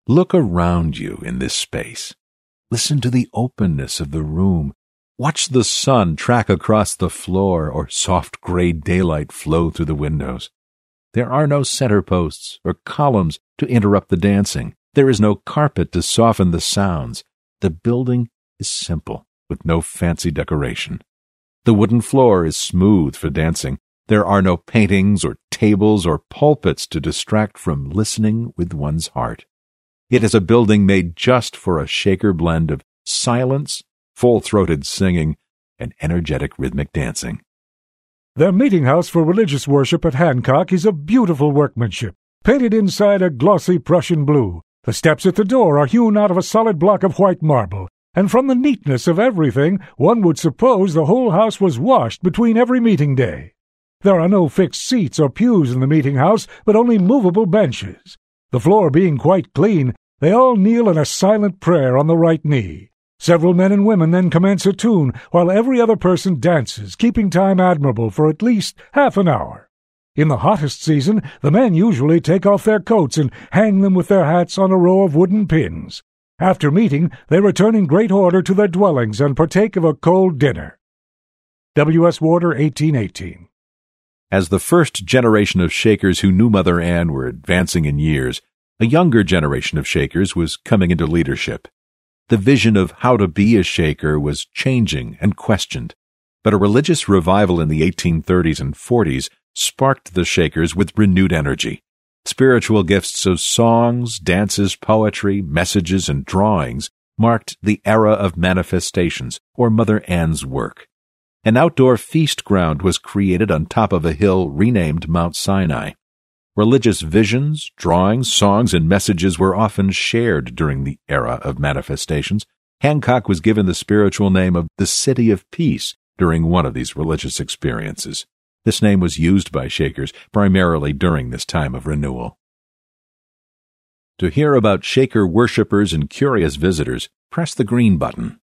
Look around you in this space. Listen to the openness of the room. Watch the sun track across the floor or soft gray daylight flow through the windows. There are no center posts or columns to interrupt the dancing. There is no carpet to soften the sounds. The building is simple, with no fancy decoration. The wooden floor is smooth for dancing. There are no paintings or tables or pulpits to distract from listening with one's heart. It is a building made just for a Shaker blend of silence, full-throated singing, and energetic rhythmic dancing. Their meeting house for religious worship at Hancock is of beautiful workmanship, painted inside a glossy Prussian blue. The steps at the door are hewn out of a solid block of white marble, and from the neatness of everything, one would suppose the whole house was washed between every meeting day. There are no fixed seats or pews in the meeting house, but only movable benches. The floor being quite clean, they all kneel in a silent prayer on the right knee. Several men and women then commence a tune, while every other person dances, keeping time admirable for at least half an hour. In the hottest season, the men usually take off their coats and hang them with their hats on a row of wooden pins. After meeting, they return in great order to their dwellings and partake of a cold dinner. W.S. Warder, 1818. As the first generation of Shakers who knew Mother Ann were advancing in years, a younger generation of Shakers was coming into leadership. The vision of how to be a Shaker was changing and questioned, but a religious revival in the 1830s and 40s sparked the Shakers with renewed energy. Spiritual gifts of songs, dances, poetry, messages, and drawings marked the era of manifestations, or Mother Ann's work. An outdoor feast ground was created on top of a hill renamed Mount Sinai. Religious visions, drawings, songs, and messages were often shared during the era of manifestations. Hancock was given the spiritual name of the City of Peace during one of these religious experiences. This name was used by Shakers primarily during this time of renewal. To hear about Shaker worshipers and curious visitors, press the green button.